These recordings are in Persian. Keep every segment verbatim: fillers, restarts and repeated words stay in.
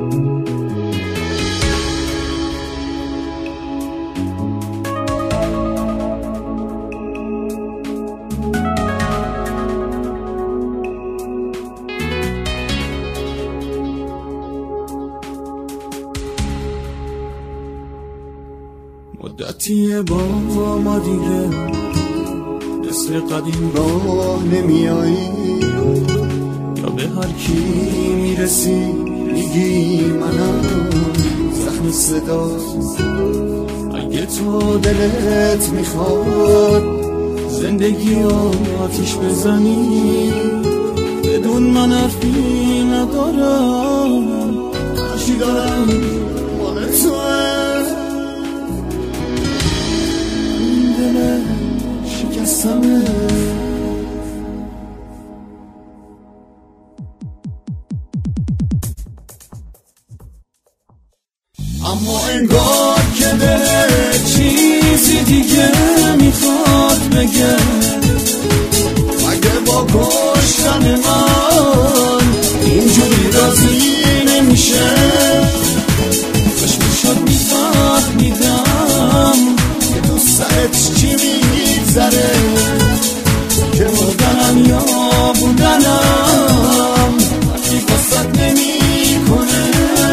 مدتیه با ما دیگه مثل قدیم راه نمیایی، یا به هر کی میرسی میگی منم زخم صدا. اگه تو دلت میخواد زندگی آتیش بزنی، بدون من حرفی ندارم، هرچی دارم مال توه. شکستمه اما انگار که دلت چیزی دیگه میخواد بگه. مگه با کشتن من اینجوری راضی نمیشه؟ خوش میشد میفهمیدم که دوست سرت چی میگذره، که مردنم یا بودنم وقتی قصد نمی کنه.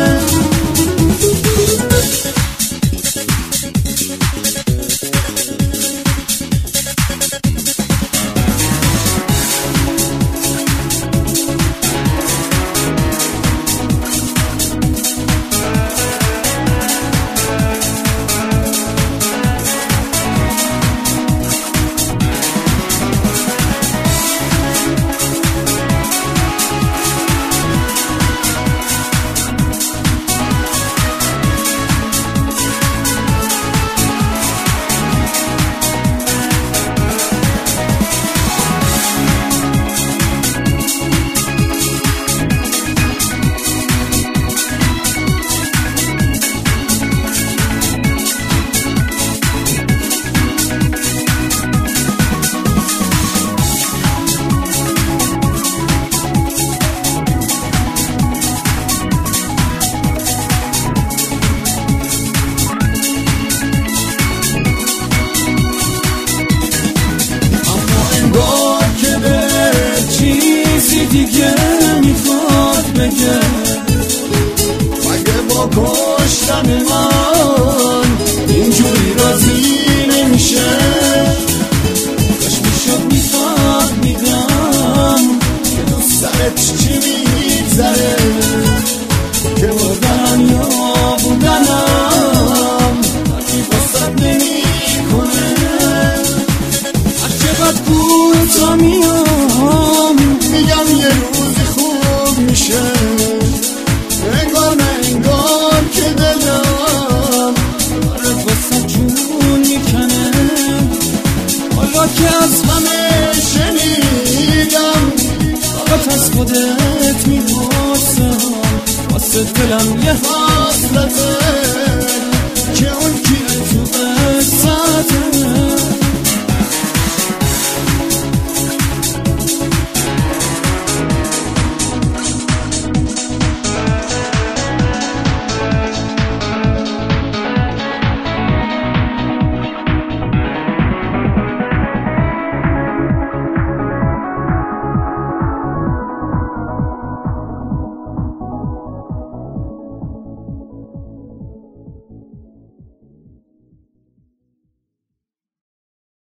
دیگه میخواد بگه، مگه با کشتن من اینجوری راضی نمیشه؟ کاش میشد میفهمیدم که دوست سرت چی میگذره، که مردنم یا بودنم وقتی قصد نمی کنه. هرچه بد کوتا میام میگم یه روزی خوب میشه، انگار نه انگار که دلم داره واسه جون میکنه. حالا که از همه شنیدم فقط از خودت میپرسم، واسه دلم یه حسرته.